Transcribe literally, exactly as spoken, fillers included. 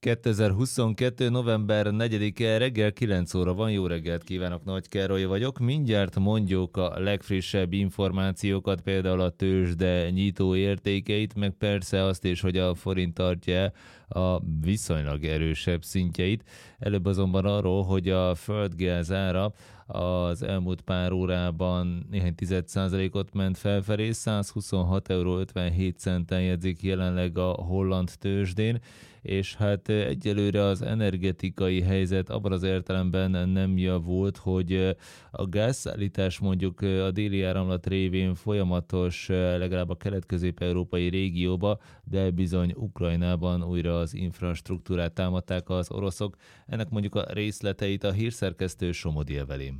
kétezer-huszonkettő. november negyedike reggel kilenc óra van. Jó reggelt kívánok, Nagy Károly vagyok. Mindjárt mondjuk a legfrissebb információkat, például a tőzsde nyitó értékeit, meg persze azt is, hogy a forint tartja a viszonylag erősebb szintjeit. Előbb azonban arról, hogy a földgáz ára az elmúlt pár órában néhány tized százalékot ment felfelé, százhuszonhat euró ötvenhét centen jegyzik jelenleg a holland tőzsdén, és hát egyelőre az energetikai helyzet abban az értelemben nem javult, hogy a gázszállítás mondjuk a déli áramlat révén folyamatos, legalább a kelet-közép-európai régióba, de bizony Ukrajnában újra az infrastruktúrát támadták az oroszok. Ennek mondjuk a részleteit a hírszerkesztő Somodi Evelyn.